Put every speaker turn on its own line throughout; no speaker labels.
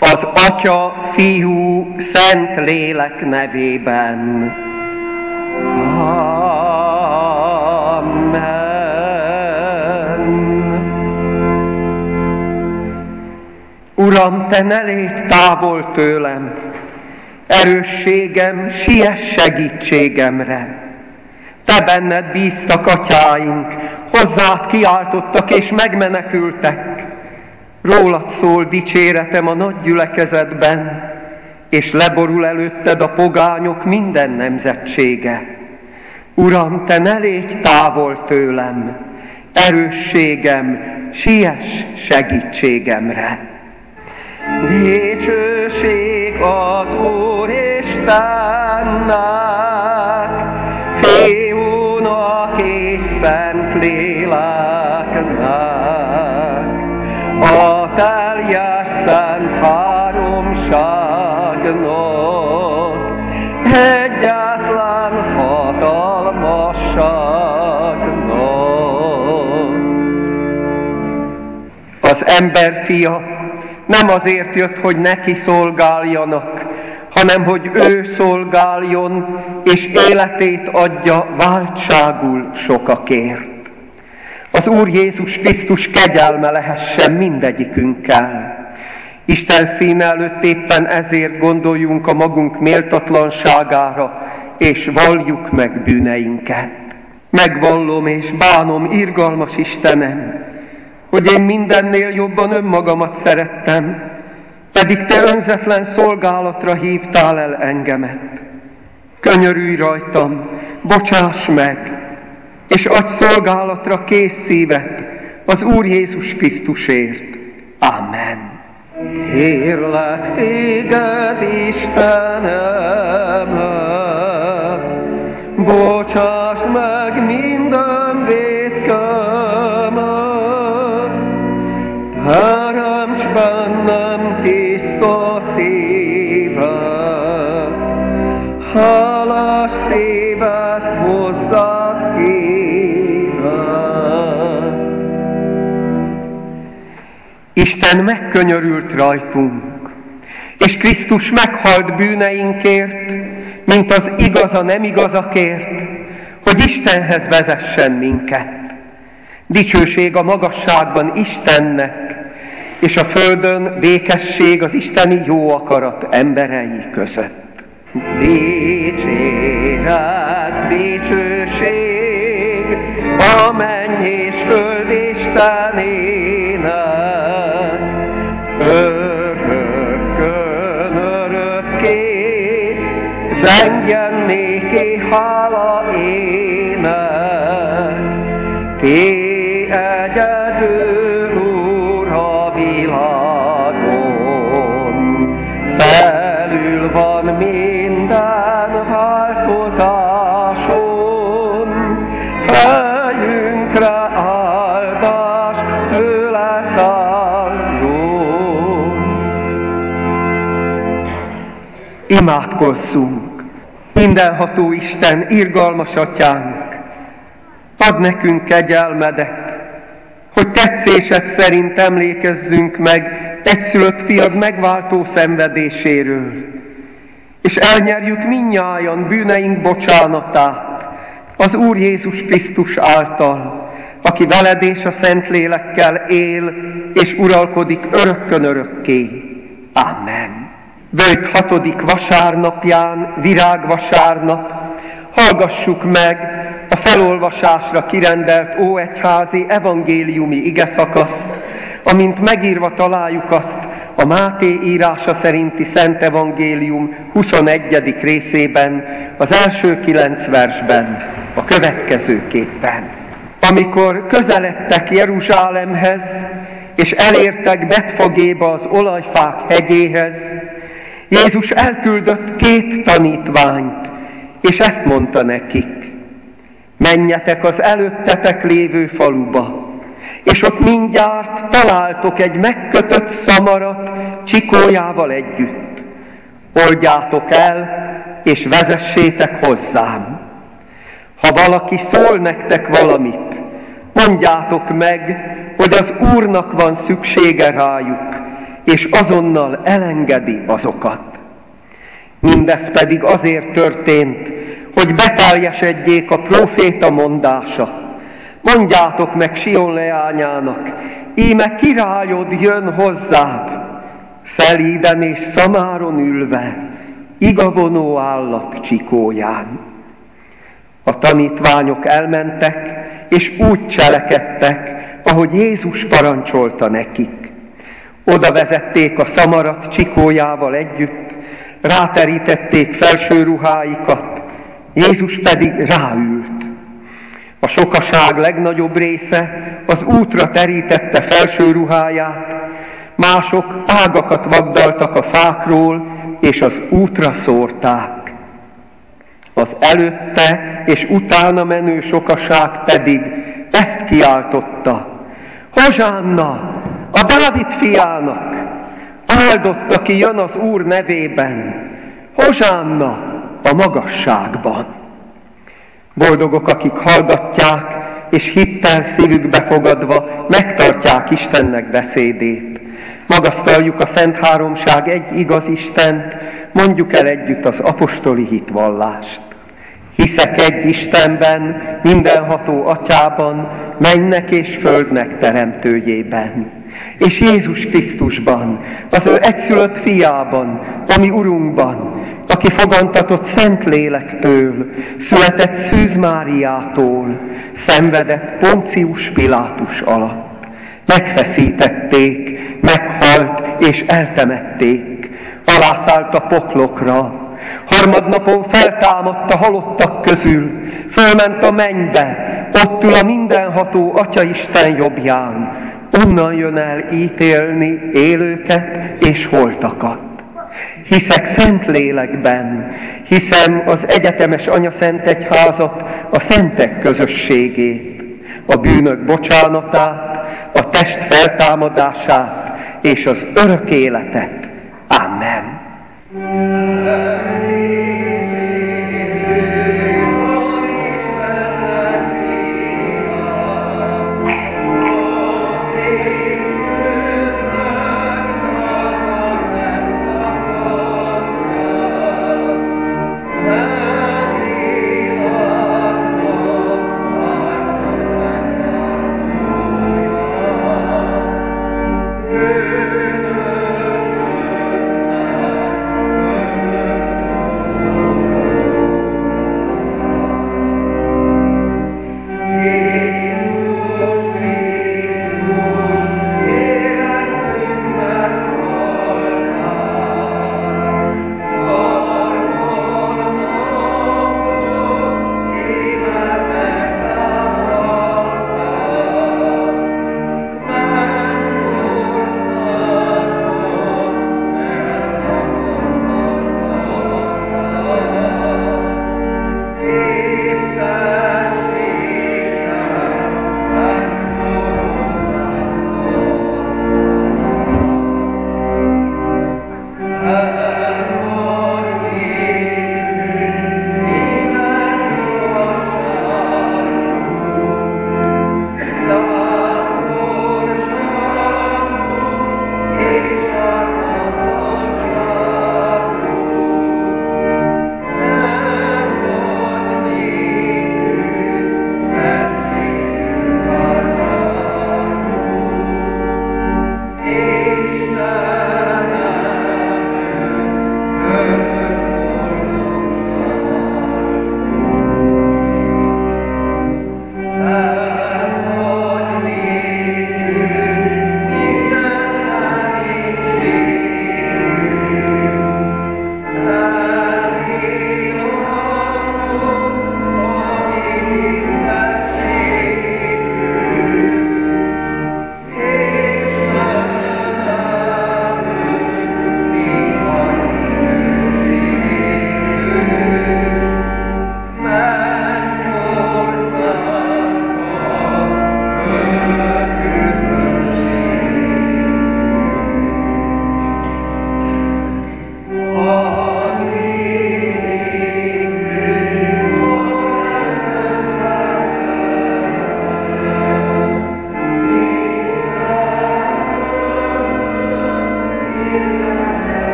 az Atya, Fiú, Szent Lélek nevében. Uram, Te ne légy távol tőlem, erősségem, siess segítségemre. Te benned bíztak atyáink, hozzád kiáltottak és megmenekültek. Rólad szól dicséretem a nagy gyülekezetben, és leborul előtted a pogányok minden nemzetsége. Uram, Te ne légy távol tőlem, erősségem, siess segítségemre. Dicsőség az Úr Istennek, Fiúnak és Szent Léleknek, a teljes szent háromságnak, egyetlen hatalmasságnak. Az ember fia nem azért jött, hogy neki szolgáljanak, hanem hogy ő szolgáljon, és életét adja váltságul sokakért. Az Úr Jézus Krisztus kegyelme lehessen mindegyikünkkel. Isten színe előtt éppen ezért gondoljunk a magunk méltatlanságára, és valljuk meg bűneinket. Megvallom és bánom, irgalmas Istenem, hogy én mindennél jobban önmagamat szerettem, pedig Te önzetlen szolgálatra hívtál el engemet. Könyörülj rajtam, bocsáss meg, és adj szolgálatra kész szívet az Úr Jézus Krisztusért. Amen. Kérlek téged, Istenem, bocsáss meg minden vétkemet, teremts bennem tiszta szívet, hálás szívet hozzád hívek. Isten megkönyörült rajtunk, és Krisztus meghalt bűneinkért, mint az igaz a nem igazakért, hogy Istenhez vezessen minket. Dicsőség a magasságban Istennek, és a földön békesség az isteni jó akarat emberei között. Dicséret, dicsőség a menny és föld Istenének, örökkön örökké, zengjen néki hála ének. Ti egyedül, Úr, a világon, felül van minden változáson, fejünkre áldás tőle szálljon. Imádkozzunk! Mindenható Isten, irgalmas Atyánk, add nekünk kegyelmedet, hogy tetszésed szerint emlékezzünk meg egyszülött fiad megváltó szenvedéséről, és elnyerjük mindnyájan bűneink bocsánatát az Úr Jézus Krisztus által, aki veled és a Szentlélekkel él és uralkodik örökkön örökké. Amen. Völgy 6. vasárnapján, virágvasárnap, hallgassuk meg a felolvasásra kirendelt óegyházi evangéliumi igeszakaszt, amint megírva találjuk azt a Máté írása szerinti Szent Evangélium 21. részében, az első 9 versben, a következőképpen. Amikor közeledtek Jeruzsálemhez, és elértek Betfagéba az olajfák hegyéhez, Jézus elküldött 2 tanítványt, és ezt mondta nekik: menjetek az előttetek lévő faluba, és ott mindjárt találtok egy megkötött szamarat csikójával együtt. Oldjátok el, és vezessétek hozzám. Ha valaki szól nektek valamit, mondjátok meg, hogy az Úrnak van szüksége rájuk, és azonnal elengedi azokat. Mindez pedig azért történt, hogy beteljesedjék a próféta mondása. Mondjátok meg Sion leányának, íme királyod jön hozzád, szelíden és szamáron ülve, igavonó állat csikóján. A tanítványok elmentek, és úgy cselekedtek, ahogy Jézus parancsolta nekik. Oda vezették a szamarat csikójával együtt, ráterítették felső ruháikat, Jézus pedig ráült. A sokaság legnagyobb része az útra terítette felső ruháját, mások ágakat vagdaltak a fákról, és az útra szórták. Az előtte és utána menő sokaság pedig ezt kiáltotta: Hozsánna, a Dávid fiának! Áldott, aki jön az Úr nevében! Hozsánna a magasságban! Boldogok, akik hallgatják, és hittel szívükbe fogadva megtartják Istennek beszédét. Magasztaljuk a Szent Háromság egy igaz Istent, mondjuk el együtt az apostoli hitvallást. Hiszek egy Istenben, mindenható Atyában, mennek és földnek teremtőjében, és Jézus Krisztusban, az ő egyszülött fiában, ami Urunkban, aki fogantatott Szent Lélektől, született Szűz Máriától, szenvedett Poncius Pilátus alatt. Megfeszítették, meghalt és eltemették, alászállt a poklokra, harmadnapon feltámadt a halottak közül, fölment a mennybe, ott ül a mindenható Atyaisten jobbján, onnan jön el ítélni élőket és holtakat. Hiszek Szent Lélekben, hiszem az egyetemes Anyaszent Egyházat, a szentek közösségét, a bűnök bocsánatát, a test feltámadását és az örök életet. Amen.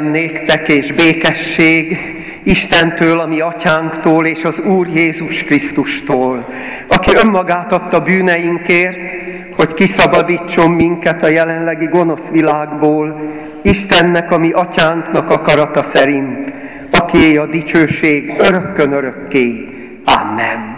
Kegyelem néktek és békesség Istentől, a mi atyánktól és az Úr Jézus Krisztustól, aki önmagát adta bűneinkért, hogy kiszabadítson minket a jelenlegi gonosz világból, Istennek, a mi atyánknak akarata szerint, akié a dicsőség örökkön örökké. Amen.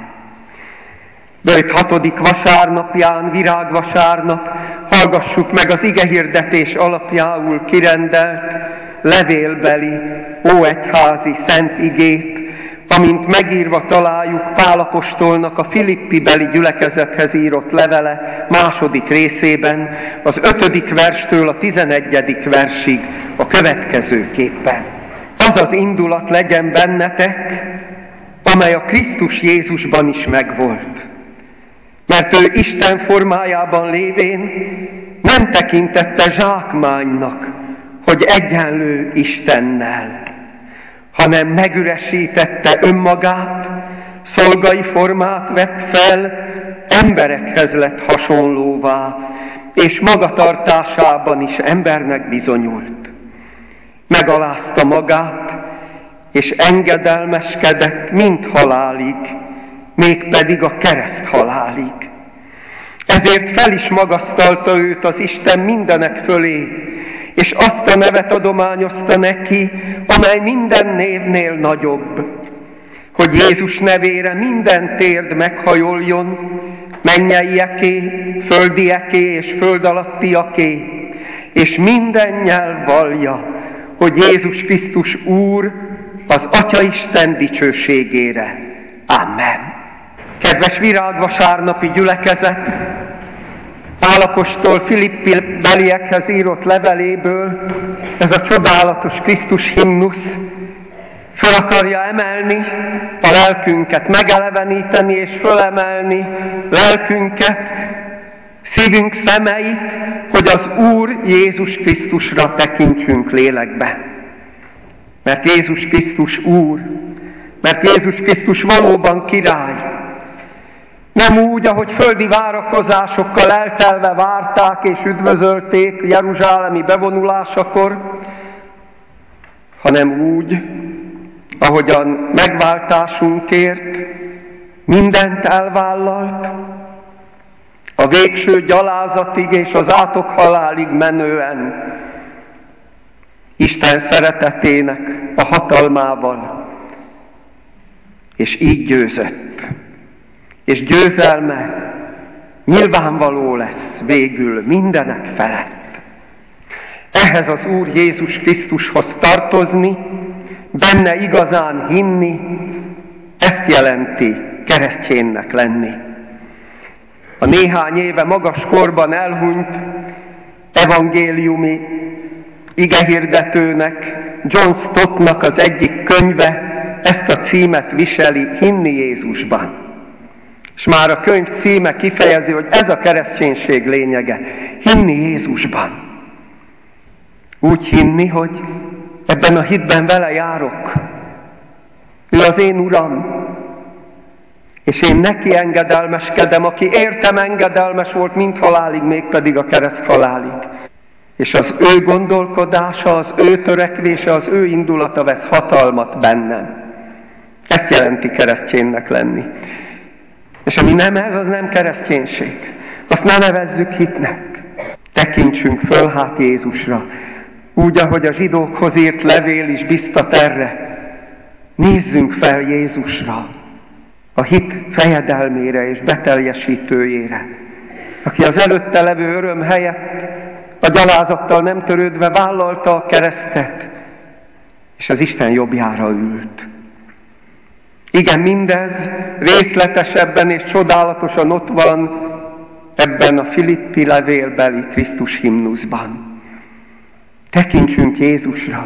Böjt 6. vasárnapján, virágvasárnap, hallgassuk meg az igehirdetés alapjául kirendelt, levélbeli, óegyházi szent igét, amint megírva találjuk Pál apostolnak a Filippibeli gyülekezethez írott levele 2. részében, az 5. verstől a 11. versig a következőképpen. Az az indulat legyen bennetek, amely a Krisztus Jézusban is megvolt. Mert ő Isten formájában lévén nem tekintette zsákmánynak, hogy egyenlő Istennel, hanem megüresítette önmagát, szolgai formát vett fel, emberekhez lett hasonlóvá, és magatartásában is embernek bizonyult. Megalázta magát, és engedelmeskedett mind halálig, mégpedig a kereszt halálig. Ezért fel is magasztalta őt az Isten mindenek fölé, és azt a nevet adományozta neki, amely minden névnél nagyobb, hogy Jézus nevére minden térd meghajoljon, mennyeieké, földieké és föld alattiaké, és minden nyelv vallja, hogy Jézus Krisztus Úr az Atya Isten dicsőségére. Amen. Kedves virágvasárnapi gyülekezet, Pál apostol Filippi beliekhez írott leveléből ez a csodálatos Krisztus himnusz fel akarja emelni a lelkünket, megeleveníteni és fölemelni lelkünket, szívünk szemeit, hogy az Úr Jézus Krisztusra tekintsünk lélekbe. Mert Jézus Krisztus Úr, mert Jézus Krisztus valóban király. Nem úgy, ahogy földi várakozásokkal eltelve várták és üdvözölték jeruzsálemi bevonulásakor, hanem úgy, ahogyan megváltásunkért mindent elvállalt, a végső gyalázatig és az átokhalálig menően Isten szeretetének a hatalmával, és így győzött. És győzelme nyilvánvaló lesz végül mindenek felett. Ehhez az Úr Jézus Krisztushoz tartozni, benne igazán hinni, ezt jelenti kereszténynek lenni. A néhány éve magas korban elhunyt evangéliumi igehirdetőnek, John Stottnak az egyik könyve ezt a címet viseli, Hinni Jézusban. És már a könyv címe kifejezi, hogy ez a kereszténység lényege, hinni Jézusban. Úgy hinni, hogy ebben a hitben vele járok. Ő az én Uram, és én neki engedelmeskedem, aki értem engedelmes volt mind halálig, mégpedig a kereszt halálig. És az ő gondolkodása, az ő törekvése, az ő indulata vesz hatalmat bennem. Ezt jelenti kereszténynek lenni. És ami nem ez, az nem kereszténység. Azt ne nevezzük hitnek. Tekintsünk föl hát Jézusra. Úgy, ahogy a zsidókhoz írt levél is biztat erre. Nézzünk fel Jézusra. A hit fejedelmére és beteljesítőjére. Aki az előtte levő öröm helyett a gyalázattal nem törődve vállalta a keresztet, és az Isten jobbjára ült. Igen, mindez részletesebben és csodálatosan ott van ebben a Filippi levélbeli Krisztus himnuszban. Tekintsünk Jézusra,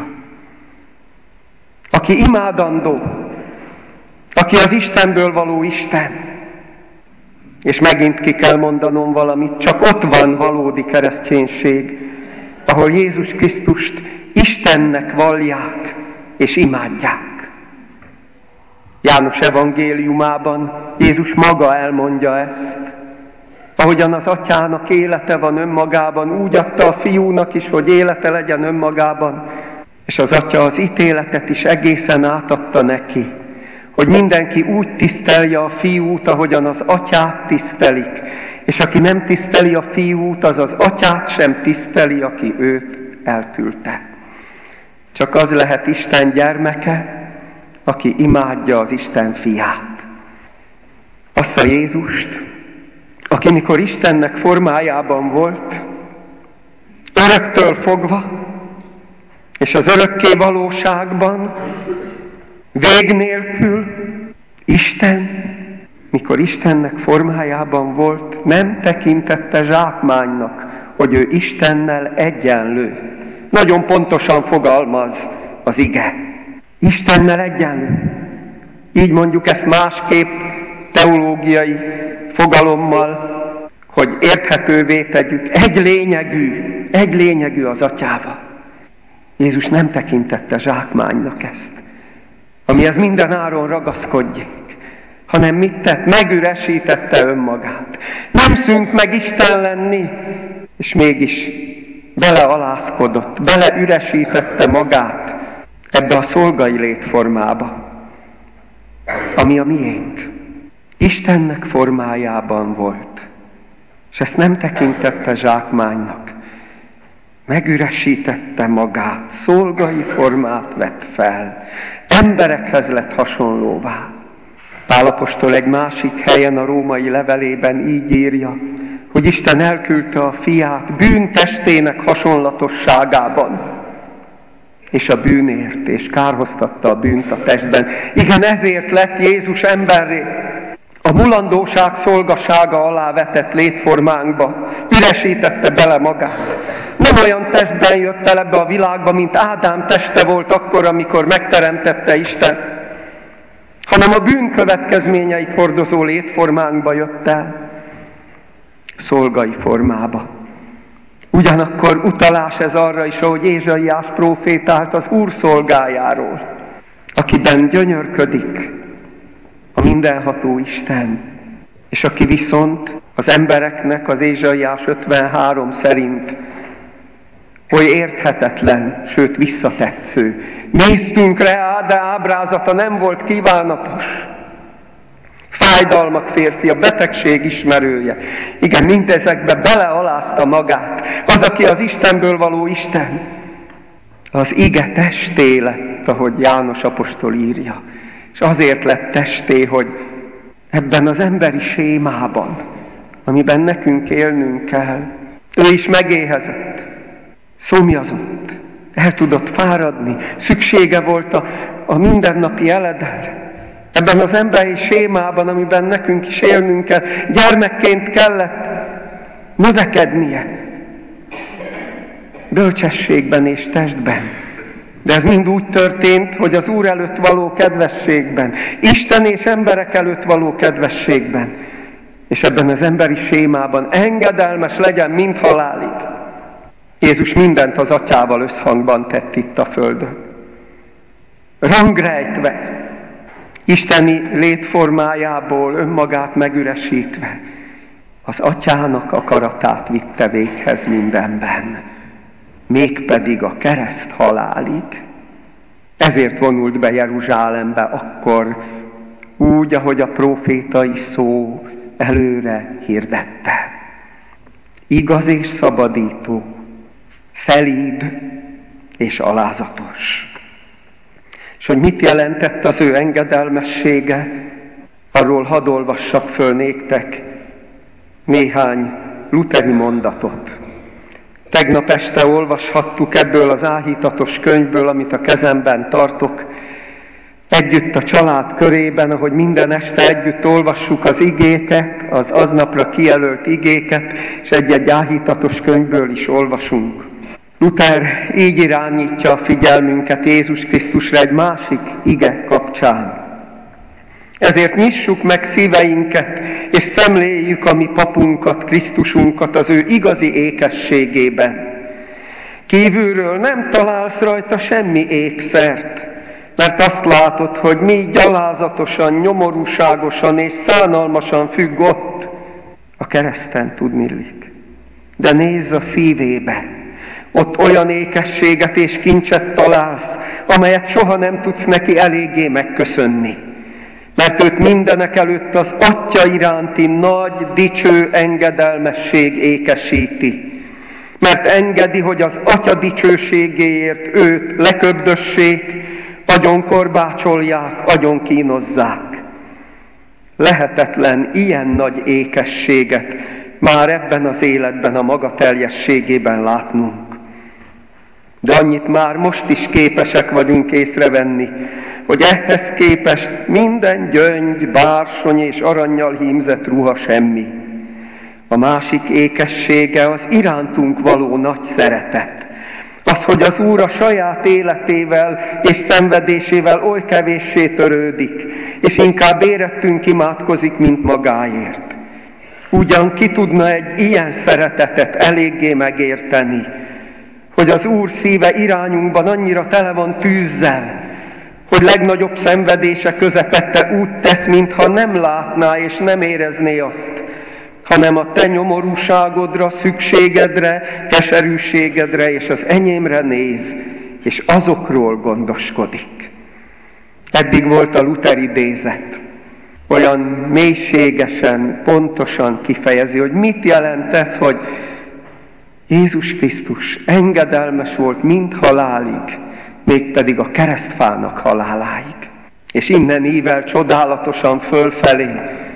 aki imádandó, aki az Istenből való Isten. És megint ki kell mondanom valamit, csak ott van valódi kereszténység, ahol Jézus Krisztust Istennek vallják és imádják. János evangéliumában Jézus maga elmondja ezt. Ahogyan az atyának élete van önmagában, úgy adta a fiúnak is, hogy élete legyen önmagában. És az Atya az ítéletet is egészen átadta neki, hogy mindenki úgy tisztelje a Fiút, ahogyan az Atyát tisztelik, és aki nem tiszteli a Fiút, az az Atyát sem tiszteli, aki őt elküldte. Csak az lehet Isten gyermeke, aki imádja az Isten Fiát. Azt a Jézust, aki mikor Istennek formájában volt, öröktől fogva, és az örökké valóságban, vég nélkül, Isten, mikor Istennek formájában volt, nem tekintette zsákmánynak, hogy ő Istennel egyenlő. Nagyon pontosan fogalmaz az ige. Istennel egyenlő. Így mondjuk ezt másképp teológiai fogalommal, hogy érthetővé tegyük. Egy lényegű az Atyával. Jézus nem tekintette zsákmánynak ezt, amihez minden áron ragaszkodjék, hanem mit tett? Megüresítette önmagát. Nem szűnt meg Isten lenni, és mégis belealázkodott, beleüresítette magát ebbe a szolgai létformába, ami a miénk. Istennek formájában volt, és ezt nem tekintette zsákmánynak. Megüresítette magát, szolgai formát vett fel, emberekhez lett hasonlóvá. Pál apostol egy másik helyen a római levelében így írja, hogy Isten elküldte a Fiát bűntestének hasonlatosságában, és a bűnért, és kárhoztatta a bűnt a testben. Igen, ezért lett Jézus emberré, a mulandóság szolgasága alá vetett létformánkba, üresítette bele magát. Nem olyan testben jött el ebbe a világba, mint Ádám teste volt akkor, amikor megteremtette Isten, hanem a bűn következményeit hordozó létformánkba jött el, szolgai formába. Ugyanakkor utalás ez arra is, ahogy Ézsaiás prófétált az Úr szolgájáról, akiben gyönyörködik a mindenható Isten, és aki viszont az embereknek az Ézsaiás 53 szerint oly érthetetlen, sőt visszatetsző. Néztünk rá, de ábrázata nem volt kívánatos. Fájdalmak férfia, betegség ismerője. Igen, mindezekbe belealázta magát. Az, aki az Istenből való Isten, az ige testé lett, ahogy János apostol írja. És azért lett testé, hogy ebben az emberi sémában, amiben nekünk élnünk kell, ő is megéhezett, szomjazott, el tudott fáradni, szüksége volt a mindennapi eledel. Ebben az emberi sémában, amiben nekünk is élnünk kell, gyermekként kellett növekednie, bölcsességben és testben. De ez mind úgy történt, hogy az Úr előtt való kedvességben, Isten és emberek előtt való kedvességben, és ebben az emberi sémában engedelmes legyen mind halálig. Jézus mindent az Atyával összhangban tett itt a földön. Rangrejtve, isteni létformájából önmagát megüresítve, az Atyának akaratát vitte véghez mindenben, mégpedig a kereszt halálig. Ezért vonult be Jeruzsálembe akkor, úgy, ahogy a prófétai szó előre hirdette. Igaz és szabadító, szelíd és alázatos. És hogy mit jelentett az ő engedelmessége, arról hadd olvassak föl néktek néhány luteri mondatot. Tegnap este olvashattuk ebből az áhítatos könyvből, amit a kezemben tartok, együtt a család körében, ahogy minden este együtt olvassuk az igéket, az aznapra kijelölt igéket, és egy-egy áhítatos könyvből is olvasunk. Luther így irányítja a figyelmünket Jézus Krisztusra egy másik ige kapcsán. Ezért nyissuk meg szíveinket, és szemléljük a mi papunkat, Krisztusunkat az ő igazi ékességében. Kívülről nem találsz rajta semmi ékszert, mert azt látod, hogy mi gyalázatosan, nyomorúságosan és szánalmasan függ ott a kereszten tudniillik. De nézz a szívébe, ott olyan ékességet és kincset találsz, amelyet soha nem tudsz neki eléggé megköszönni. Mert őt mindenek előtt az Atya iránti nagy, dicső engedelmesség ékesíti. Mert engedi, hogy az Atya dicsőségéért őt leköbdössék, agyon korbácsolják, agyon kínozzák. Lehetetlen ilyen nagy ékességet már ebben az életben a maga teljességében látnunk. De annyit már most is képesek vagyunk észrevenni, hogy ehhez képest minden gyöngy, bársony és arannyal hímzett ruha semmi. A másik ékessége az irántunk való nagy szeretet. Az, hogy az Úr a saját életével és szenvedésével oly kevéssé törődik, és inkább érettünk imádkozik, mint magáért. Ugyan ki tudna egy ilyen szeretetet eléggé megérteni, hogy az Úr szíve irányunkban annyira tele van tűzzel, hogy legnagyobb szenvedése közepette úgy tesz, mintha nem látná és nem érezné azt, hanem a te nyomorúságodra, szükségedre, keserűségedre és az enyémre néz, és azokról gondoskodik. Eddig volt a Luther idézet. Olyan mélységesen, pontosan kifejezi, hogy mit jelent ez, hogy Jézus Krisztus engedelmes volt mind halálig, mégpedig a keresztfának haláláig. És innen ível csodálatosan fölfelé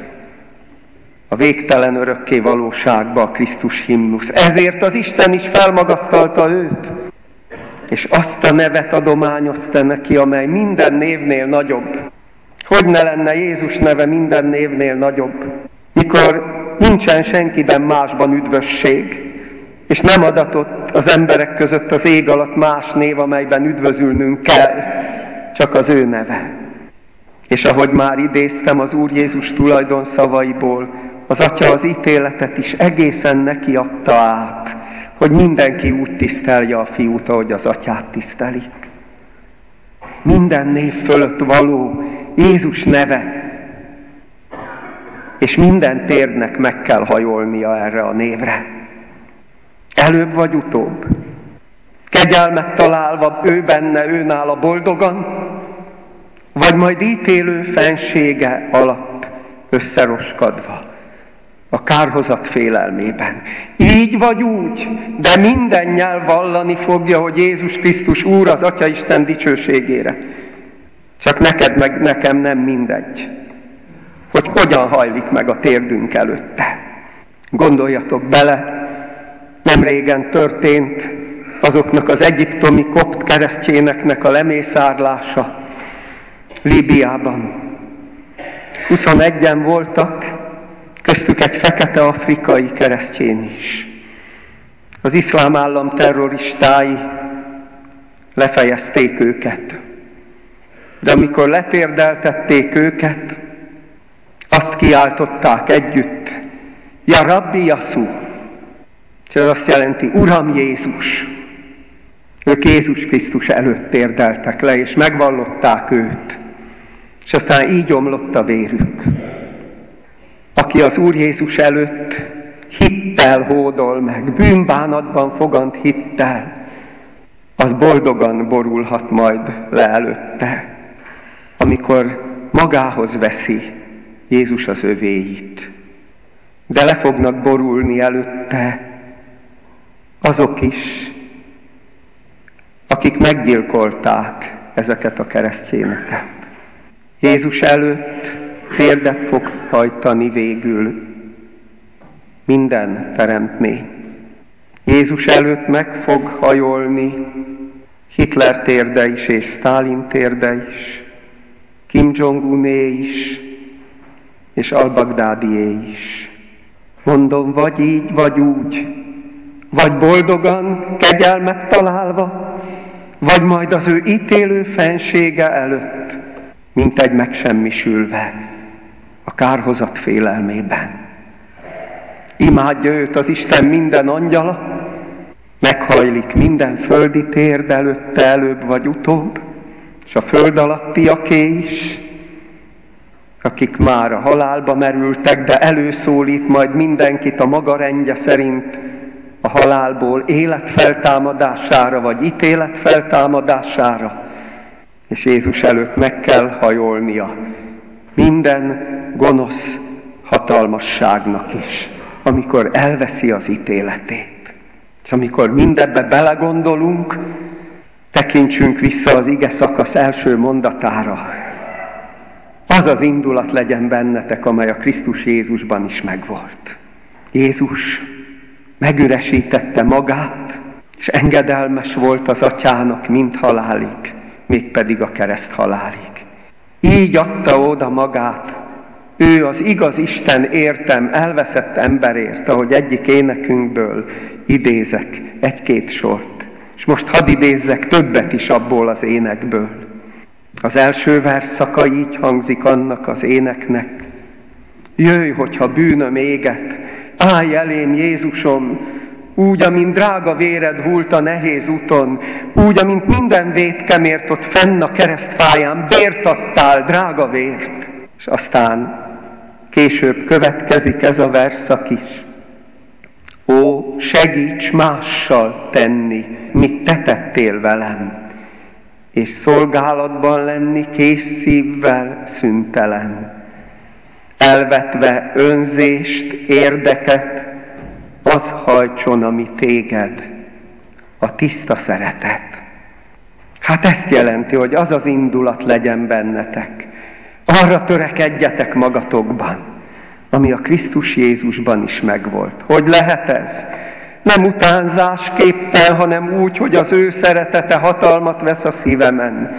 a végtelen örökké valóságba a Krisztus himnusz. Ezért az Isten is felmagasztalta őt, és azt a nevet adományozta neki, amely minden névnél nagyobb. Hogy ne lenne Jézus neve minden névnél nagyobb, mikor nincsen senkiben másban üdvösség, és nem adatott az emberek között az ég alatt más név, amelyben üdvözülnünk kell, csak az ő neve. És ahogy már idéztem az Úr Jézus tulajdonszavaiból, az Atya az ítéletet is egészen neki adta át, hogy mindenki úgy tisztelje a Fiút, ahogy az Atyát tisztelik. Minden név fölött való Jézus neve, és minden térnek meg kell hajolnia erre a névre. Előbb vagy utóbb. Kegyelmet találva ő benne, ő nála boldogan, vagy majd ítélő fensége alatt összeroskadva, a kárhozat félelmében. Így vagy úgy, de minden nyelv vallani fogja, hogy Jézus Krisztus Úr az Atya Isten dicsőségére. Csak neked meg nekem nem mindegy, hogy hogyan hajlik meg a térdünk előtte. Gondoljatok bele, nem régen történt azoknak az egyiptomi kopt keresztjéneknek a lemészárlása Líbiában. 21-en voltak, köztük egy fekete afrikai keresztjén is. Az iszlám állam terroristái lefejezték őket. De amikor letérdeltették őket, azt kiáltották együtt, Ja Rabbi Yassu, és ez azt jelenti, Uram Jézus. Ők Jézus Krisztus előtt térdeltek le, és megvallották őt. És aztán így omlott a vérük. Aki az Úr Jézus előtt hittel hódol meg, bűnbánatban fogant hittel, az boldogan borulhat majd le előtte, amikor magához veszi Jézus az övéit. De le fognak borulni előtte azok is, akik meggyilkolták ezeket a keresztjéneket. Jézus előtt térdet fog hajtani végül minden teremtmény. Jézus előtt meg fog hajolni Hitler térde is és Sztálin térde is, Kim Jong-uné is és al-Bagdádié is. Mondom, vagy így, vagy úgy, vagy boldogan, kegyelmet találva, vagy majd az ő ítélő fensége előtt, mint egy megsemmisülve a kárhozat félelmében. Imádja őt az Isten minden angyala, meghajlik minden földi térd előtte előbb vagy utóbb, és a föld alattiaké is, akik már a halálba merültek, de előszólít majd mindenkit a maga rendje szerint a halálból élet feltámadására, vagy ítélet feltámadására, és Jézus előtt meg kell hajolnia minden gonosz hatalmasságnak is, amikor elveszi az ítéletét. És amikor mindebbe belegondolunk, tekintsünk vissza az ige szakasz első mondatára. Az az indulat legyen bennetek, amely a Krisztus Jézusban is megvolt. Jézus megüresítette magát, és engedelmes volt az atyának mind halálig, mégpedig a kereszt halálig. Így adta oda magát, ő az igaz Isten értem, elveszett emberért, ahogy egyik énekünkből idézek egy-két sort. És most hadd idézzek többet is abból az énekből. Az első versszaka így hangzik annak az éneknek. Jöjj, hogyha bűnöm éget, állj elém Jézusom, úgy, amint drága véred hult a nehéz úton, úgy, amint minden vétkemért ott fenn a keresztfáján, bért adtál, drága vért. És aztán később következik ez a versszak is. Ó, segíts mással tenni, mit te tettél velem, és szolgálatban lenni kész szívvel szüntelen. Elvetve önzést, érdeket, az hajtson, ami téged, a tiszta szeretet. Hát ezt jelenti, hogy az az indulat legyen bennetek. Arra törekedjetek magatokban, ami a Krisztus Jézusban is megvolt. Hogy lehet ez? Nem utánzásképpen, hanem úgy, hogy az ő szeretete hatalmat vesz a szívemen.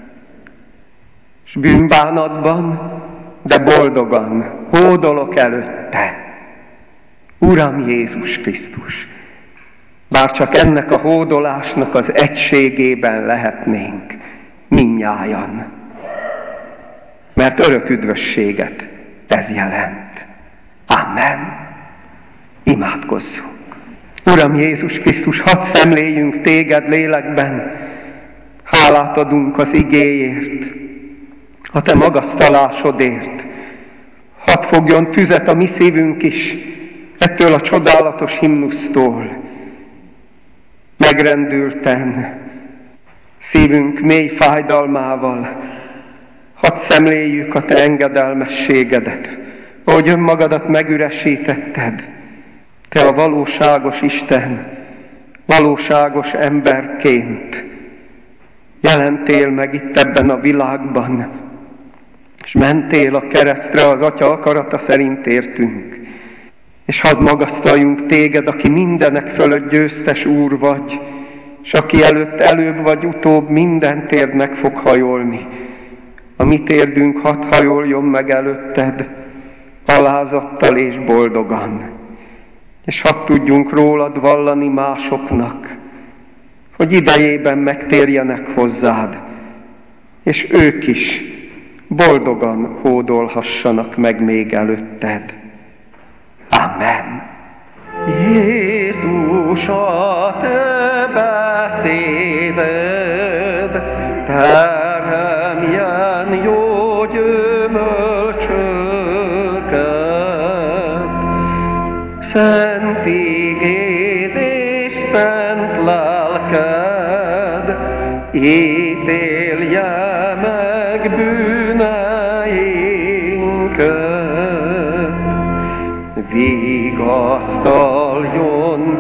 És bűnbánatban, de boldogan hódolok előtte. Uram Jézus Krisztus! Bár csak ennek a hódolásnak az egységében lehetnénk mindnyájan. Mert örök üdvösséget ez jelent. Amen. Imádkozzunk. Uram Jézus Krisztus, hadd szemléljünk téged lélekben. Hálát adunk az igéért, a te magasztalásodért. Hadd fogjon tüzet a mi szívünk is ettől a csodálatos himnusztól. Megrendülten, szívünk mély fájdalmával, hadd szemléljük a te engedelmességedet, ahogy önmagadat megüresítetted. Te a valóságos Isten, valóságos emberként jelentél meg itt ebben a világban, és mentél a keresztre az Atya akarata szerint értünk. És hadd magasztaljunk téged, aki mindenek fölött győztes Úr vagy, és aki előtt előbb vagy utóbb minden térd meg fog hajolni. A mi térdünk hadd hajoljon meg előtted, alázattal és boldogan. És hadd tudjunk rólad vallani másoknak, hogy idejében megtérjenek hozzád, és ők is boldogan hódolhassanak meg még előtted. Amen. Jézus, a te beszéded teremjen jó gyümölcsöket. Szent igéd és szent lelked ítélje meg bűneinket. Vigasztaljon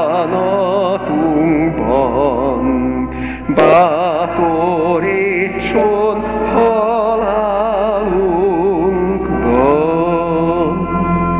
bánatunkban, bátorítson halálunkban.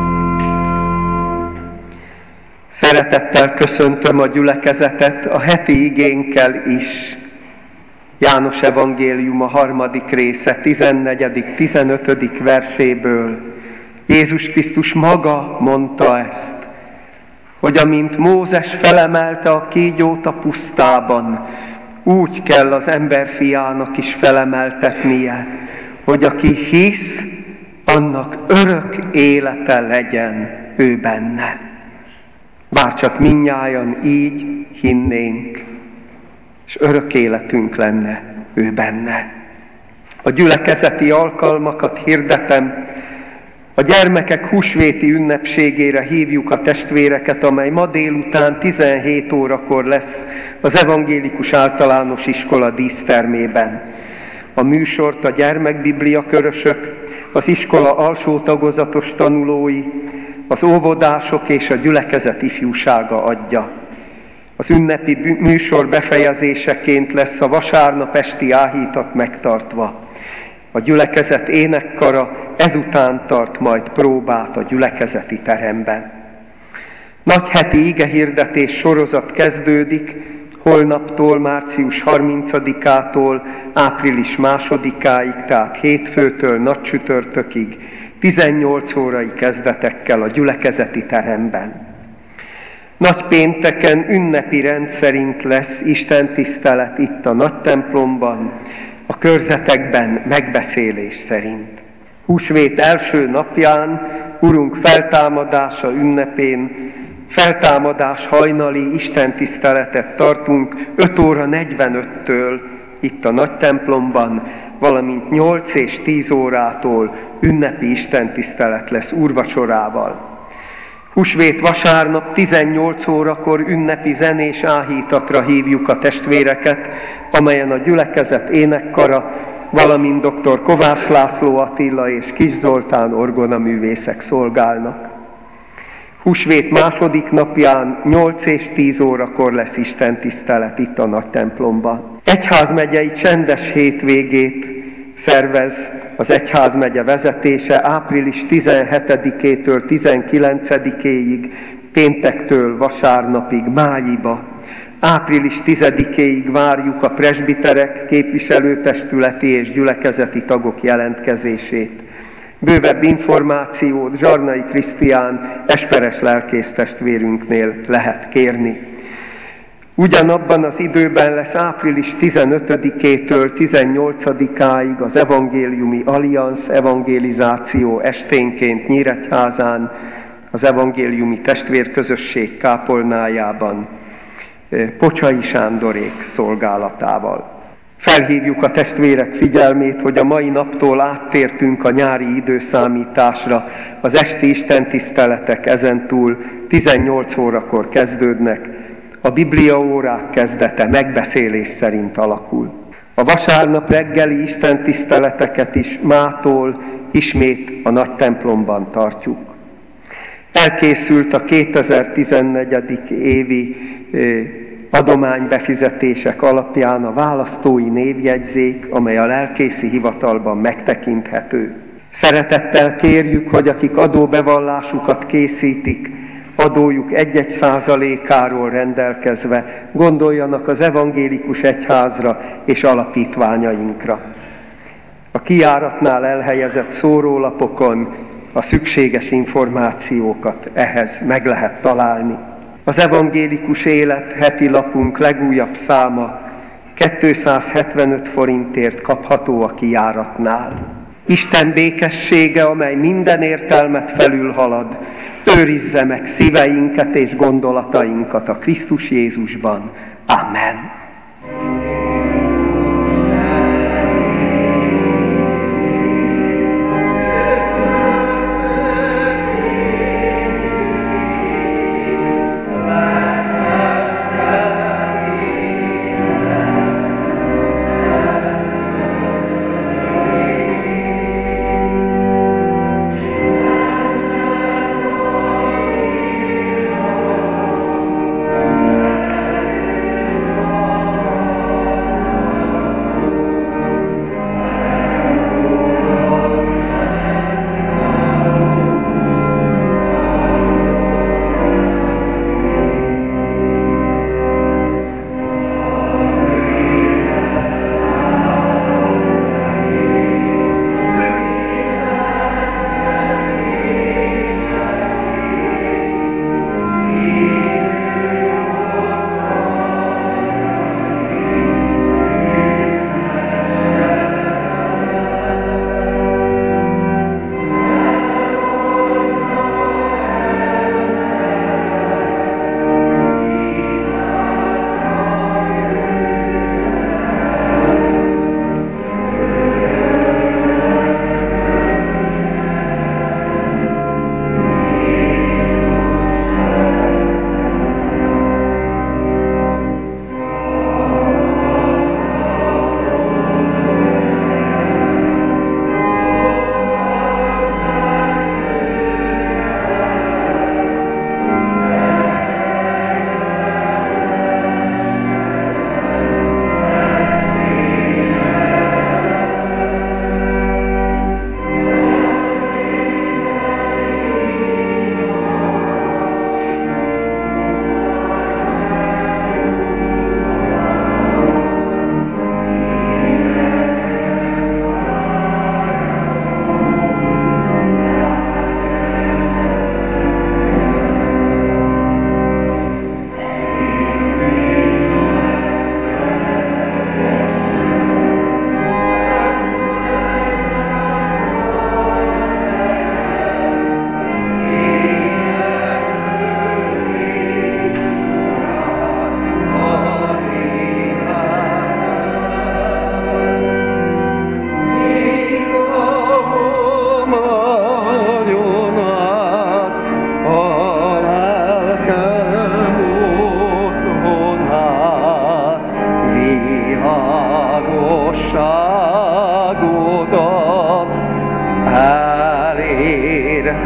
Szeretettel köszöntöm a gyülekezetet a heti igénkkel is. János evangélium a 3. része 14.-15. verséből. Jézus Krisztus maga mondta ezt, hogy amint Mózes felemelte a kígyót a pusztában, úgy kell az emberfiának is felemeltetnie, hogy aki hisz, annak örök élete legyen ő benne. Bárcsak mindnyájan így hinnénk, és örök életünk lenne ő benne. A gyülekezeti alkalmakat hirdetem, A gyermekek húsvéti ünnepségére hívjuk a testvéreket, amely ma délután 17 órakor lesz az Evangélikus Általános Iskola dísztermében. A műsort a gyermekbibliakörösök, az iskola alsó tagozatos tanulói, az óvodások és a gyülekezet ifjúsága adja. Az ünnepi műsor befejezéseként lesz a vasárnap esti áhítat megtartva. A gyülekezet énekkara ezután tart majd próbát a gyülekezeti teremben. Nagyheti igehirdetés sorozat kezdődik, holnaptól, március 30-ától, április 2-áig, tehát hétfőtől nagycsütörtökig, 18 órai kezdetekkel a gyülekezeti teremben. Nagypénteken ünnepi rendszerint lesz istentisztelet itt a nagytemplomban, a körzetekben megbeszélés szerint. Húsvét első napján, Urunk feltámadása ünnepén, feltámadás hajnali istentiszteletet tartunk 5 óra 45-től itt a nagytemplomban, valamint 8 és 10 órától ünnepi istentisztelet lesz úrvacsorával. Húsvét vasárnap 18 órakor ünnepi zenés áhítatra hívjuk a testvéreket, amelyen a gyülekezet énekkara, valamint dr. Kovács László Attila és Kis Zoltán orgonaművészek szolgálnak. Húsvét második napján 8 és 10 órakor lesz istentisztelet itt a nagytemplomban. Egyházmegyei csendes hétvégét szervez az egyházmegye vezetése április 17-től 19-éig, péntektől vasárnapig Májiba. Április 10-éig várjuk a presbiterek, képviselőtestületi és gyülekezeti tagok jelentkezését. Bővebb információt Zsarnai Krisztián esperes lelkésztestvérünknél lehet kérni. Ugyanabban az időben lesz április 15-től 18-áig az Evangéliumi Allianz evangelizáció esténként Nyíregyházán, az Evangéliumi Testvérközösség kápolnájában, Pocsai Sándorék szolgálatával. Felhívjuk a testvérek figyelmét, hogy a mai naptól áttértünk a nyári időszámításra. Az esti istentiszteletek ezentúl 18 órakor kezdődnek. A bibliaórák kezdete megbeszélés szerint alakul. A vasárnap reggeli istentiszteleteket is mától ismét a nagytemplomban tartjuk. Elkészült a 2014. évi adománybefizetések alapján a választói névjegyzék, amely a lelkészi hivatalban megtekinthető. Szeretettel kérjük, hogy akik adóbevallásukat készítik, adójuk 1-1%-áról rendelkezve gondoljanak az evangélikus egyházra és alapítványainkra. A kijáratnál elhelyezett szórólapokon a szükséges információkat ehhez meg lehet találni. Az Evangélikus Élet heti lapunk legújabb száma 275 forintért kapható a kijáratnál. Isten békessége, amely minden értelmet felülhalad, őrizze meg szíveinket és gondolatainkat a Krisztus Jézusban. Amen.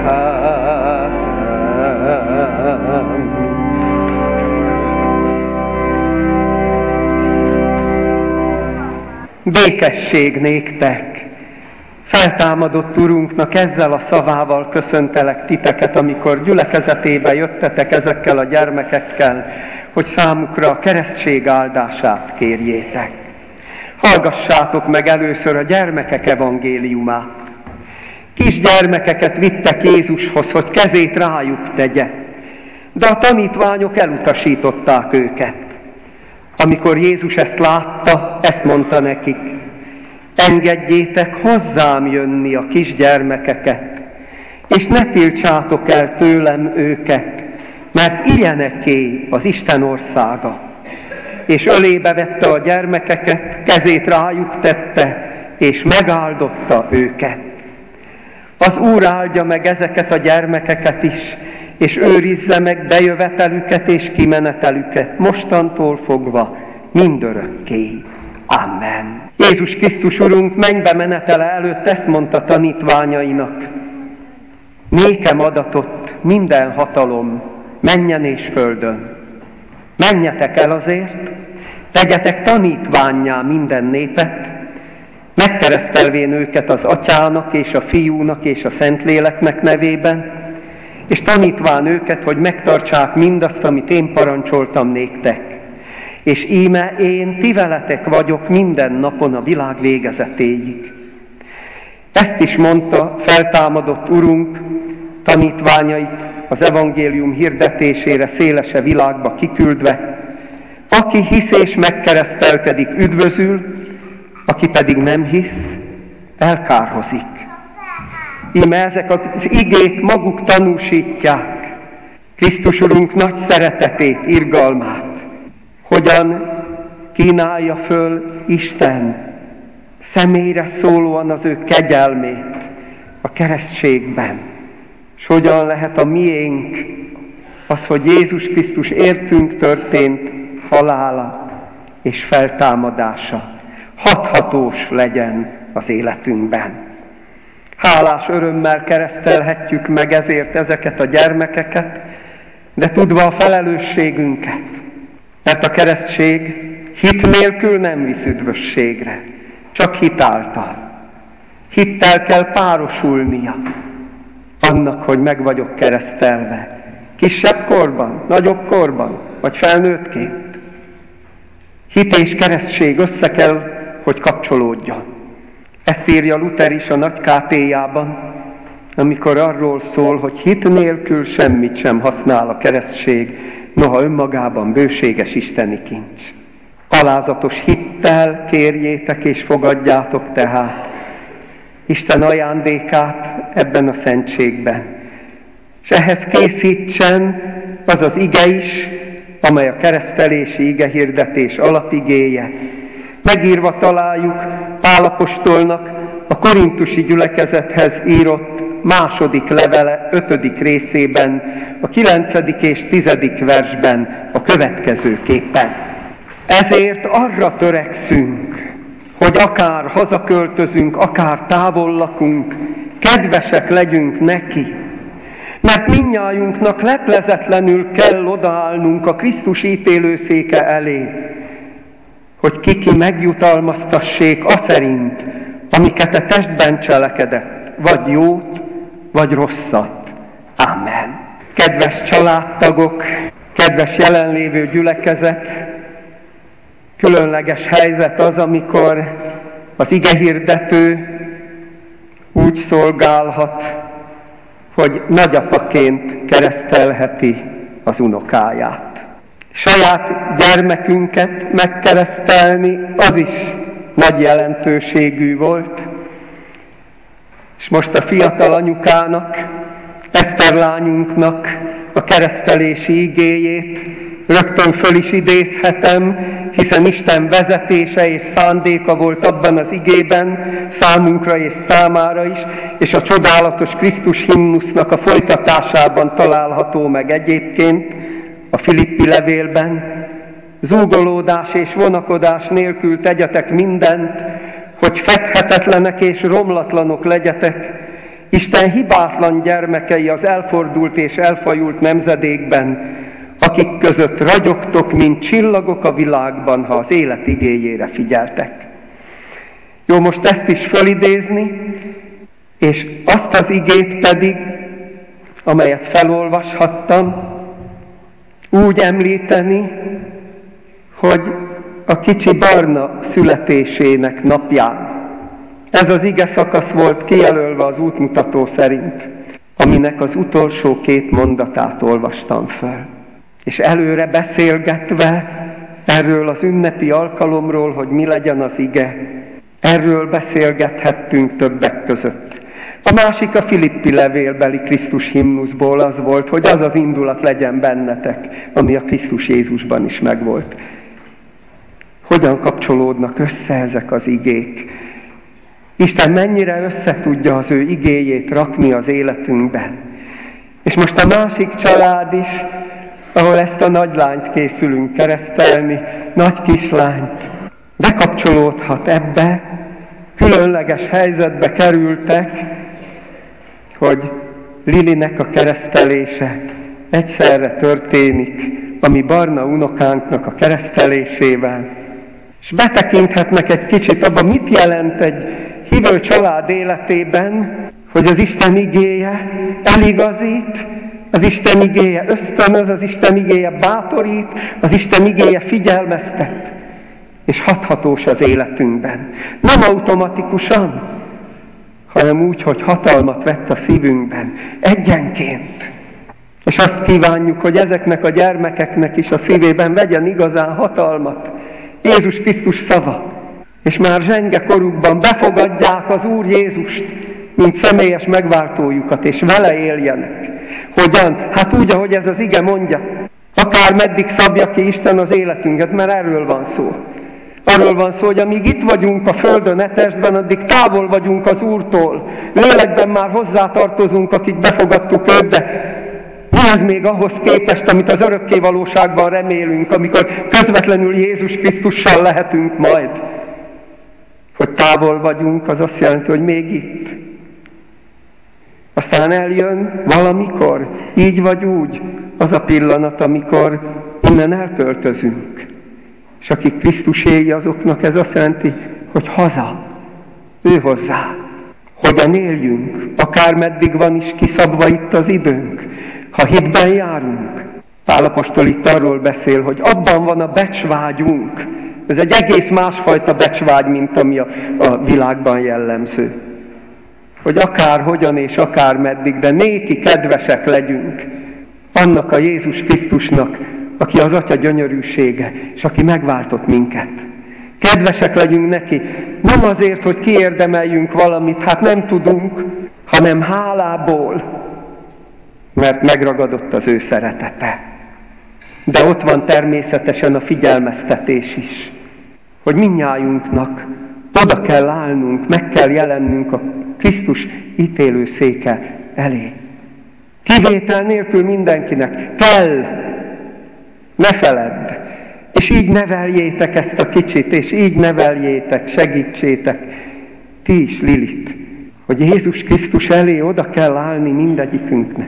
Békesség néktek! Feltámadott Urunknak ezzel a szavával köszöntelek titeket, amikor gyülekezetébe jöttetek ezekkel a gyermekekkel, hogy számukra a keresztség áldását kérjétek. Hallgassátok meg először a gyermekek evangéliumát. Kisgyermekeket vittek Jézushoz, hogy kezét rájuk tegye, de a tanítványok elutasították őket. Amikor Jézus ezt látta, ezt mondta nekik: engedjétek hozzám jönni a kisgyermekeket, és ne tiltsátok el tőlem őket, mert ilyeneké az Isten országa. És ölébe vette a gyermekeket, kezét rájuk tette, és megáldotta őket. Az Úr áldja meg ezeket a gyermekeket is, és őrizze meg bejövetelüket és kimenetelüket, mostantól fogva mindörökké. Amen. Jézus Krisztus Urunk mennybe menetele előtt ezt mondta tanítványainak: nékem adatott minden hatalom mennyen és földön. Menjetek el azért, tegyetek tanítvánnyá minden népet, megkeresztelvén őket az Atyának és a Fiúnak és a Szentléleknek nevében, és tanítván őket, hogy megtartsák mindazt, amit én parancsoltam néktek. És íme én ti veletek vagyok minden napon a világ végezetéig. Ezt is mondta feltámadott Urunk tanítványait az evangélium hirdetésére szélese világba kiküldve: aki hisz és megkeresztelkedik, üdvözül, aki pedig nem hisz, elkárhozik. Íme ezek az igék maguk tanúsítják Krisztus Urunk nagy szeretetét, irgalmát, hogyan kínálja föl Isten személyre szólóan az ő kegyelmét a keresztségben, és hogyan lehet a miénk az, hogy Jézus Krisztus értünk történt halála és feltámadása hathatós legyen az életünkben. Hálás örömmel keresztelhetjük meg ezért ezeket a gyermekeket, de tudva a felelősségünket, mert a keresztség hit nélkül nem visz üdvösségre, csak hit által. Hittel kell párosulnia annak, hogy meg vagyok keresztelve. Kisebb korban, nagyobb korban, vagy felnőttként. Hit és keresztség össze kell, hogy kapcsolódjon. Ezt írja Luther is a Nagy KT-jában, amikor arról szól, hogy hit nélkül semmit sem használ a keresztség, noha önmagában bőséges isteni kincs. Alázatos hittel kérjétek és fogadjátok tehát Isten ajándékát ebben a szentségben. És ehhez készítsen az az ige is, amely a keresztelési igehirdetés alapigéje. Megírva találjuk Pál apostolnak a korintusi gyülekezethez írott második levele 5. részében, a 9. és 10. versben a következőképpen: ezért arra törekszünk, hogy akár hazaköltözünk, akár távol lakunk, kedvesek legyünk neki, mert mindnyájunknak leplezetlenül kell odaállnunk a Krisztus ítélőszéke elé, hogy ki megjutalmaztassék aszerint, amiket a testben cselekedett, vagy jót, vagy rosszat. Amen. Kedves családtagok, kedves jelenlévő gyülekezet, különleges helyzet az, amikor az igehirdető úgy szolgálhat, hogy nagyapaként keresztelheti az unokáját. Saját gyermekünket megkeresztelni, az is nagy jelentőségű volt. És most a fiatal anyukának, Eszter lányunknak a keresztelési igéjét rögtön föl is idézhetem, hiszen Isten vezetése és szándéka volt abban az igében számunkra és számára is, és a csodálatos Krisztus himnusznak a folytatásában található meg egyébként a Filippi levélben. Zúgolódás és vonakodás nélkül tegyetek mindent, hogy fedhetetlenek és romlatlanok legyetek, Isten hibátlan gyermekei az elfordult és elfajult nemzedékben, akik között ragyogtok, mint csillagok a világban, ha az élet igéjére figyeltek. Jó, most ezt is fölidézni, és azt az igét pedig, amelyet felolvashattam, úgy említeni, hogy a kicsi Barna születésének napján. Ez az ige szakasz volt kijelölve az útmutató szerint, aminek az utolsó 2 mondatát olvastam föl. És előre beszélgetve erről az ünnepi alkalomról, hogy mi legyen az ige, erről beszélgethettünk többek között. A másik a Filippi levélbeli Krisztus himnuszból az volt, hogy az az indulat legyen bennetek, ami a Krisztus Jézusban is megvolt. Hogyan kapcsolódnak össze ezek az igék? Isten mennyire összetudja az ő igéjét rakni az életünkben. És most a másik család is, ahol ezt a nagylányt készülünk keresztelni, nagy kislányt, bekapcsolódhat ebbe, különleges helyzetbe kerültek, hogy Lilinek a keresztelése egyszerre történik, ami Barna unokánknak a keresztelésével, és betekinthetnek egy kicsit abba, mit jelent egy hívő család életében, hogy az Isten igéje eligazít, az Isten igéje ösztönöz, az Isten igéje bátorít, az Isten igéje figyelmeztet, és hathatós az életünkben. Nem automatikusan, hanem úgy, hogy hatalmat vett a szívünkben, egyenként. És azt kívánjuk, hogy ezeknek a gyermekeknek is a szívében vegyen igazán hatalmat Jézus Krisztus szava. És már zsenge korukban befogadják az Úr Jézust, mint személyes megváltójukat, és vele éljenek. Hogyan? Hát úgy, ahogy ez az ige mondja. Akár meddig szabja ki Isten az életünket, mert erről van szó. Arról van szó, hogy amíg itt vagyunk a földön, e testben, addig távol vagyunk az Úrtól. Lélekben már hozzátartozunk, akik befogadtuk őt, de mi ez még ahhoz képest, amit az örökké valóságban remélünk, amikor közvetlenül Jézus Krisztussal lehetünk majd. Hogy távol vagyunk, az azt jelenti, hogy még itt. Aztán eljön valamikor, így vagy úgy, az a pillanat, amikor innen elköltözünk. És akik Krisztuséi, azoknak ez azt jelenti, hogy haza, ő hozzá. Hogyan éljünk, akár meddig van is kiszabva itt az időnk, ha hitben járunk. Pál apostol itt arról beszél, hogy abban van a becsvágyunk. Ez egy egész másfajta becsvágy, mint ami a világban jellemző. Hogy akár hogyan és akár meddig, de néki kedvesek legyünk annak a Jézus Krisztusnak, aki az Atya gyönyörűsége, és aki megváltott minket. Kedvesek legyünk neki, nem azért, hogy kiérdemeljünk valamit, hát nem tudunk, hanem hálából, mert megragadott az ő szeretete. De ott van természetesen a figyelmeztetés is, hogy mindnyájunknak oda kell állnunk, meg kell jelennünk a Krisztus ítélő széke elé. Kivétel nélkül mindenkinek kell, ne feledd, és így neveljétek ezt a kicsit, és így neveljétek, segítsétek ti is Lilit, hogy Jézus Krisztus elé oda kell állni mindegyikünknek.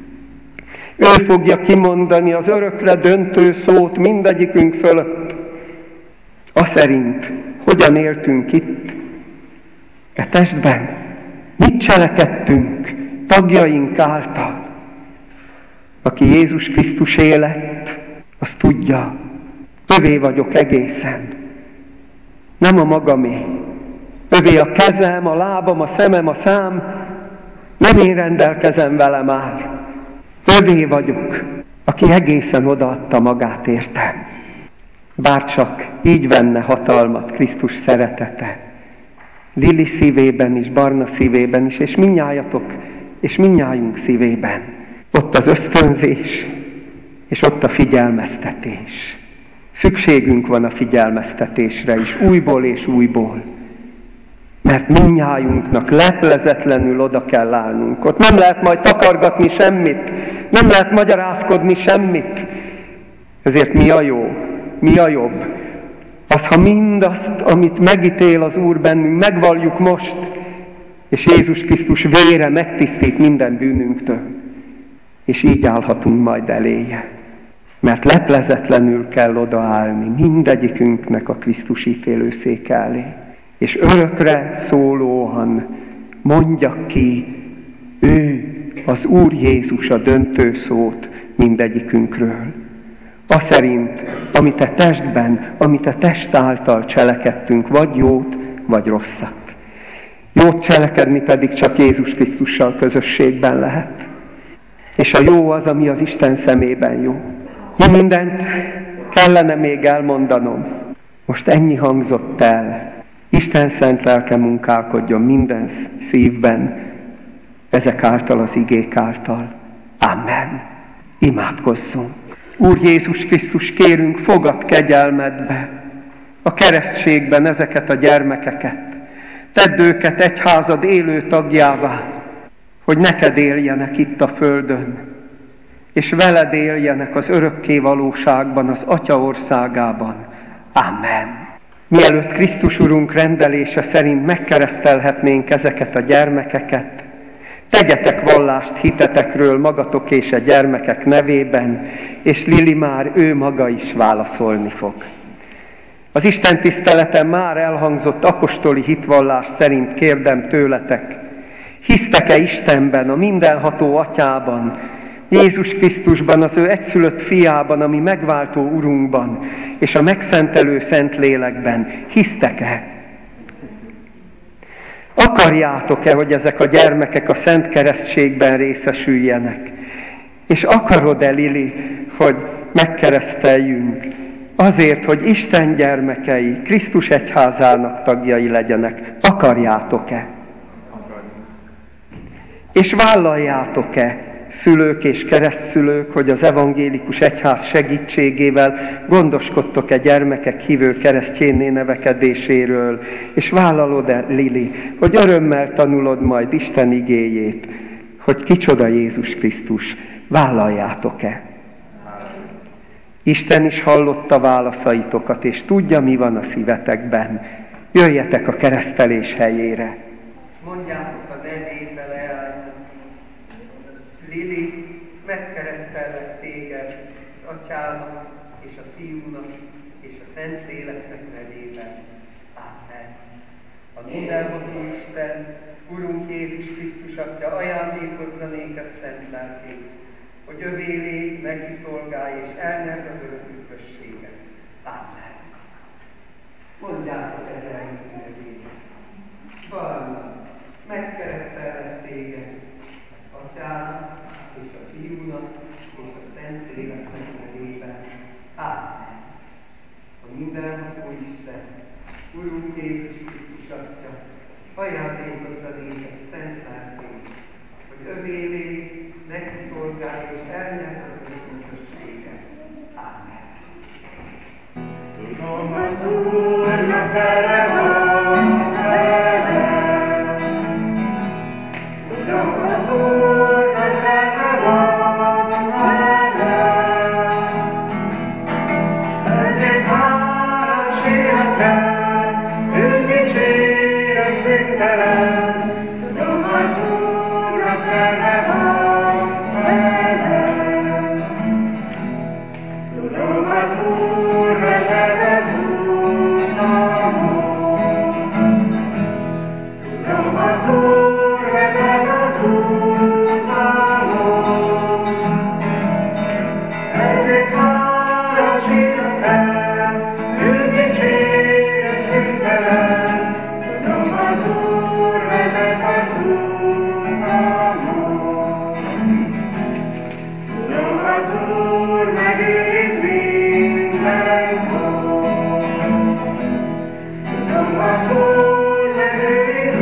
Ő fogja kimondani az örökre döntő szót mindegyikünk fölött, aszerint, hogyan éltünk itt, e testben, mit cselekedtünk tagjaink által. Aki Jézus Krisztus élet, az tudja, övé vagyok egészen, nem a magamé. Övé a kezem, a lábam, a szemem, a szám, nem én rendelkezem vele már. Övé vagyok, aki egészen odaadta magát értem. Bárcsak így venne hatalmat Krisztus szeretete. Lili szívében is, Barna szívében is, és mindnyájatok, és mindnyájunk szívében. Ott az ösztönzés, és ott a figyelmeztetés. Szükségünk van a figyelmeztetésre is, újból és újból. Mert mindnyájunknak leplezetlenül oda kell állnunk. Ott nem lehet majd takargatni semmit, nem lehet magyarázkodni semmit. Ezért mi a jó? Mi a jobb? Az, ha mindazt, amit megítél az Úr bennünk, megvalljuk most, és Jézus Krisztus vére megtisztít minden bűnünktől, és így állhatunk majd eléje. Mert leplezetlenül kell odaállni mindegyikünknek a Krisztus ítélőszék elé, és örökre szólóan mondja ki ő, az Úr Jézus a döntő szót mindegyikünkről. Aszerint, amit a testben, amit a test által cselekedtünk, vagy jót, vagy rosszat. Jót cselekedni pedig csak Jézus Krisztussal közösségben lehet. És a jó az, ami az Isten szemében jó. Mi mindent kellene még elmondanom. Most ennyi hangzott el. Isten szent lelke munkálkodjon minden szívben, ezek által, az igék által. Amen. Imádkozzunk. Úr Jézus Krisztus, kérünk, fogad kegyelmedbe a keresztségben ezeket a gyermekeket. Tedd őket egyházad élő tagjává, hogy neked éljenek itt a földön, és veled éljenek az örökké valóságban, az Atya országában. Amen. Mielőtt Krisztus Urunk rendelése szerint megkeresztelhetnénk ezeket a gyermekeket, tegyetek vallást hitetekről magatok és a gyermekek nevében, és Lili már ő maga is válaszolni fog. Az Isten tiszteleten már elhangzott apostoli hitvallás szerint kérdem tőletek, hisztek-e Istenben, a mindenható Atyában, Jézus Krisztusban, az ő egyszülött fiában, ami megváltó Urunkban, és a megszentelő Szentlélekben? Hisztek-e? Akarjátok-e, hogy ezek a gyermekek a Szent Keresztségben részesüljenek? És akarod-e, Lili, hogy megkereszteljünk? Azért, hogy Isten gyermekei, Krisztus egyházának tagjai legyenek. Akarjátok-e? És vállaljátok-e, szülők és keresztszülők, hogy az evangélikus egyház segítségével gondoskodtok-e gyermekek hívő keresztjénné nevekedéséről, és vállalod-e, Lili, hogy örömmel tanulod majd Isten igéjét, hogy kicsoda Jézus Krisztus, vállaljátok-e? Isten is hallotta válaszaitokat, és tudja, mi van a szívetekben. Jöjjetek a keresztelés helyére. Mondjátok a nevével el. Lili, megkeresztellek téged az Atyának, és a Fiúnak, és a Szentléleknek nevében. Amen. A mindenható Isten, Urunk Jézus Krisztus Atya, ajándékozza néked szent lelkét, hogy övé légy, megkiszolgálj és elnyerd az örök üdvösséget. Amen. Mondjátok ezelőtt nevében. Barna, megkeresztellek téged az Atyának, és a Fiúnak, és a Szentléleknek nevében. Amen. A mindenható Isten, Urunk Jézus Krisztus Atya, ajándékozza néked szent lelkét, hogy övé légy, megkiszolgálj és elnyerd az örök üdvösséget. Amen. Tudom, az Úrnak fele van velem. Tudom, az Úrnak fele van velem. Ezért hálás életem, őt dicsérem szüntelen. Tudom, az Úrnak fele van velem. Tudom, az Úr vezet az utamon. Tudom, az Úr vezet az utamon. Ezért hálás életem, őt dicsérem szüntelen. Tudom, az Úr vezet az utamon. Tudom, az Úr megőriz mindenkor. Tudom, az Úr megőriz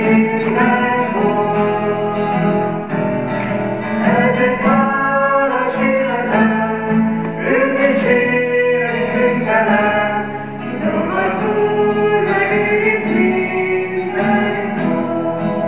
mindenkor. Ezért hálás életem, őt dicsérem szüntelen. Tudom, az Úr megőriz mindenkor.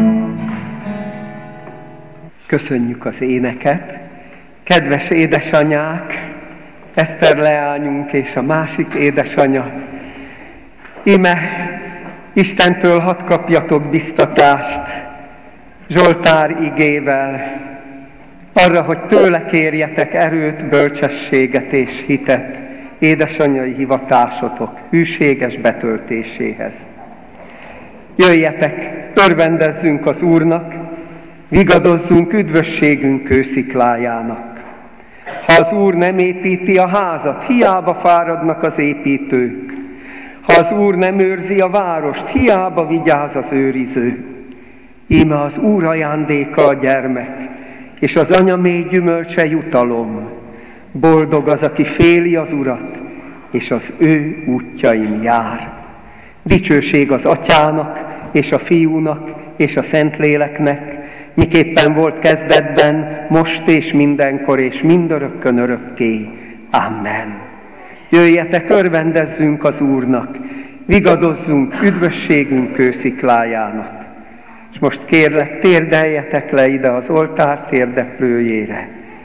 Köszönjük az éneket! Kedves édesanyák, Eszter leányunk és a másik édesanya, íme Istentől hadd kapjatok biztatást Zsoltár igével, arra, hogy tőle kérjetek erőt, bölcsességet és hitet édesanyjai hivatásotok hűséges betöltéséhez. Jöjjetek, örvendezzünk az Úrnak, vigadozzunk üdvösségünk kősziklájának. Ha az Úr nem építi a házat, hiába fáradnak az építők. Ha az Úr nem őrzi a várost, hiába vigyáz az őriző. Íme az Úr ajándéka a gyermek, és az anya mély gyümölcse jutalom. Boldog az, aki féli az Urat, és az ő útjain jár. Dicsőség az Atyának, és a Fiúnak, és a Szentléleknek, miképpen volt kezdetben, most és mindenkor, és mindörökkön örökké. Amen. Jöjjetek, örvendezzünk az Úrnak, vigadozzunk üdvösségünk kősziklájának. És most kérlek, térdeljetek le ide az oltár térdeplőjére,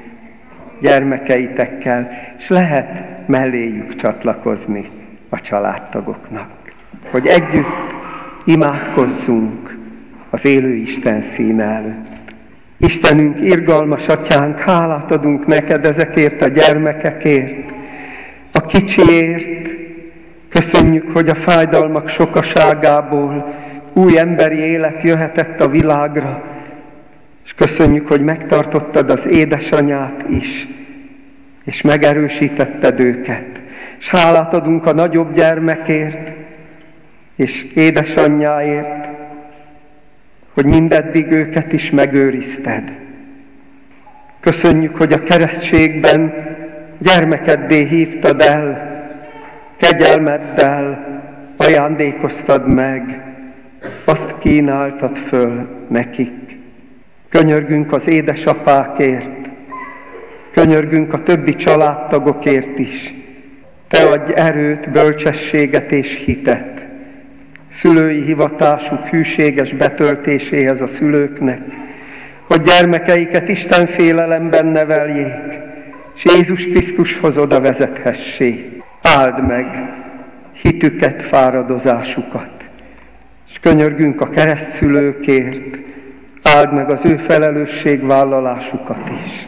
gyermekeitekkel, és lehet melléjük csatlakozni a családtagoknak, hogy együtt imádkozzunk az élő Isten színe előtt. Istenünk, irgalmas Atyánk, hálát adunk neked ezekért a gyermekekért, a kicsiért. Köszönjük, hogy a fájdalmak sokaságából új emberi élet jöhetett a világra, és köszönjük, hogy megtartottad az édesanyát is, és megerősítetted őket. És hálát adunk a nagyobb gyermekért, és édesanyjáért, hogy mindeddig őket is megőrizted. Köszönjük, hogy a keresztségben gyermekeddé hívtad el, kegyelmeddel ajándékoztad meg, azt kínáltad föl nekik. Könyörgünk az édesapákért, könyörgünk a többi családtagokért is. Te adj erőt, bölcsességet és hitet szülői hivatásuk hűséges betöltéséhez a szülőknek, hogy gyermekeiket Isten félelemben neveljék, és Jézus Krisztushoz oda vezethessék. Áld meg hitüket, fáradozásukat, és könyörgünk a keresztszülőkért, áld meg az ő felelősségvállalásukat is.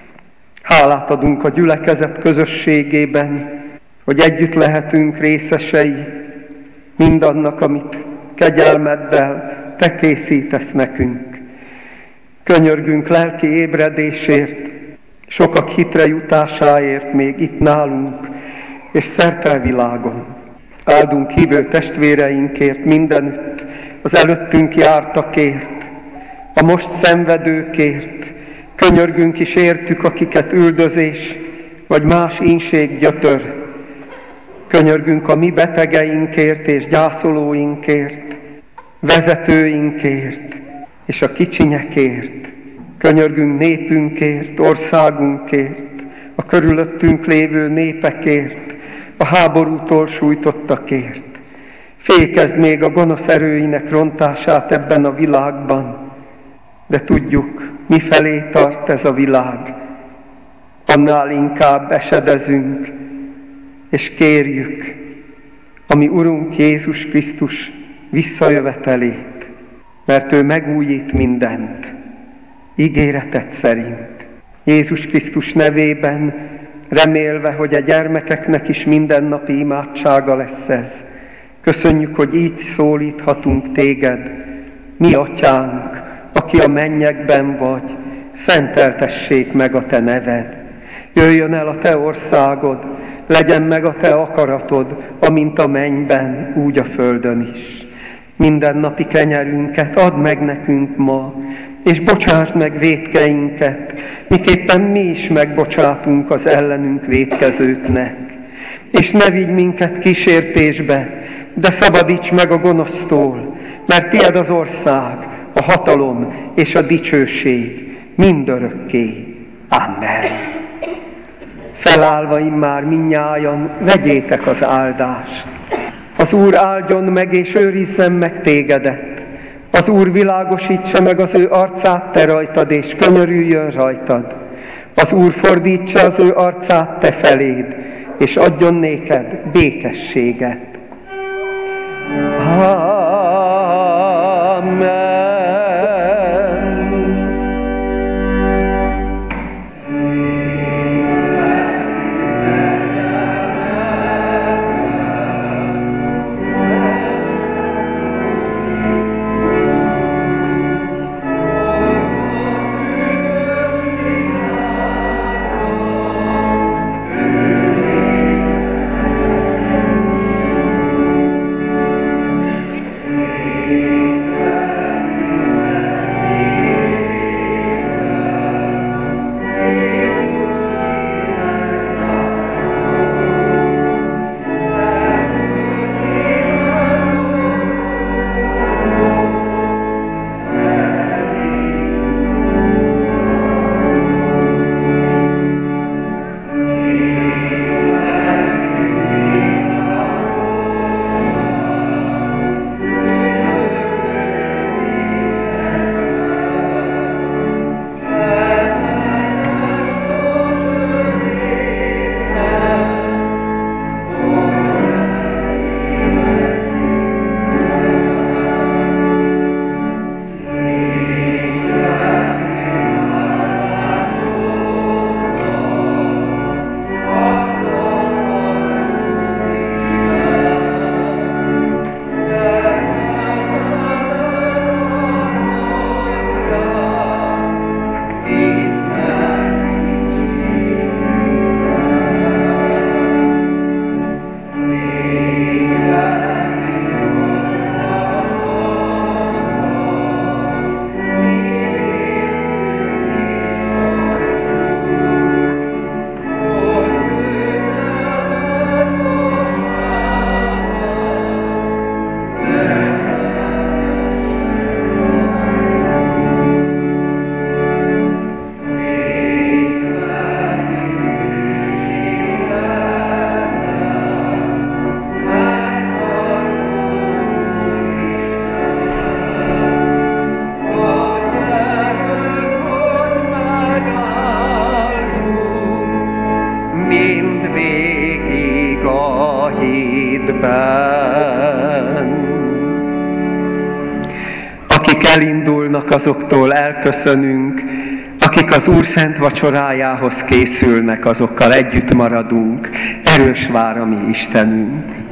Hálát adunk a gyülekezet közösségében, hogy együtt lehetünk részesei mindannak, amit kegyelmeddel te készítesz nekünk. Könyörgünk lelki ébredésért, sokak hitre jutásáért még itt nálunk, és szerte a világon. Áldunk hívő testvéreinkért mindenütt, az előttünk jártakért, a most szenvedőkért. Könyörgünk is értük, akiket üldözés vagy más ínség gyötör. Könyörgünk a mi betegeinkért és gyászolóinkért, vezetőinkért és a kicsinyekért. Könyörgünk népünkért, országunkért, a körülöttünk lévő népekért, a háborútól sújtottakért. Fékezd még a gonosz erőinek rontását ebben a világban, de tudjuk, mifelé tart ez a világ. Annál inkább esedezünk, és kérjük a mi Urunk Jézus Krisztus visszajövetelét, mert ő megújít mindent, ígéretet szerint. Jézus Krisztus nevében, remélve, hogy a gyermekeknek is mindennapi imádsága lesz ez. Köszönjük, hogy így szólíthatunk téged, mi Atyánk, aki a mennyekben vagy, szenteltessék meg a te neved. Jöjjön el a te országod, legyen meg a te akaratod, amint a mennyben, úgy a földön is. Mindennapi kenyerünket add meg nekünk ma, és bocsásd meg vétkeinket, miképpen mi is megbocsátunk az ellenünk vétkezőknek. És ne vigy minket kísértésbe, de szabadíts meg a gonosztól, mert tied az ország, a hatalom és a dicsőség mindörökké. Amen. Felállva immár mindnyájan vegyétek az áldást. Az Úr áldjon meg és őrizzen meg tégedet. Az Úr világosítsa meg az ő arcát te rajtad, és könyörüljön rajtad. Az Úr fordítsa az ő arcát te feléd, és adjon néked békességet. Amen. Mindvégig a hitben. Akik elindulnak, azoktól elköszönünk, akik az Úr szent vacsorájához készülnek, azokkal együtt maradunk. Erős vár a mi Istenünk.